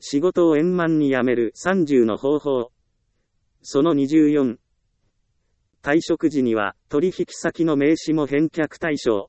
仕事を円満に辞める30の方法。その24。退職時には取引先の名刺も返却対象。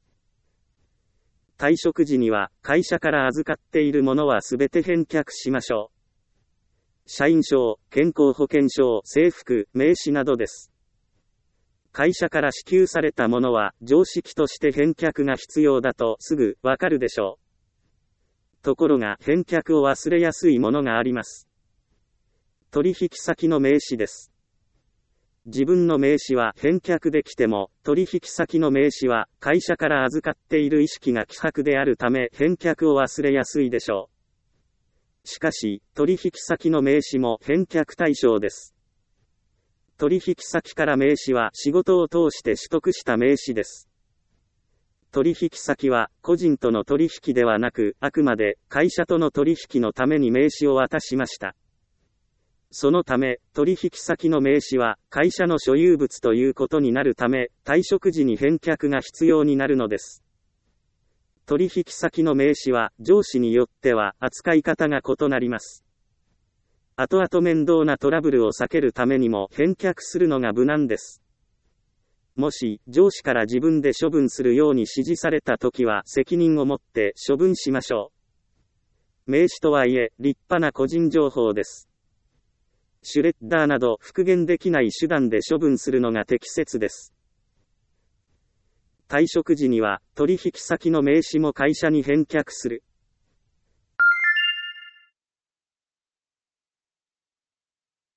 退職時には会社から預かっているものはすべて返却しましょう。社員証、健康保険証、制服、名刺などです。会社から支給されたものは常識として返却が必要だとすぐわかるでしょう。ところが返却を忘れやすいものがあります。取引先の名刺です。自分の名刺は返却できても、取引先の名刺は会社から預かっている意識が希薄であるため返却を忘れやすいでしょう。しかし、取引先の名刺も返却対象です。取引先から名刺は仕事を通して取得した名刺です。取引先は個人との取引ではなく、あくまで会社との取引のために名刺を渡しました。そのため、取引先の名刺は会社の所有物ということになるため、退職時に返却が必要になるのです。取引先の名刺は上司によっては扱い方が異なります。後々面倒なトラブルを避けるためにも返却するのが無難です。もし上司から自分で処分するように指示されたときは責任を持って処分しましょう。名刺とはいえ立派な個人情報です。シュレッダーなど復元できない手段で処分するのが適切です。退職時には取引先の名刺も会社に返却する。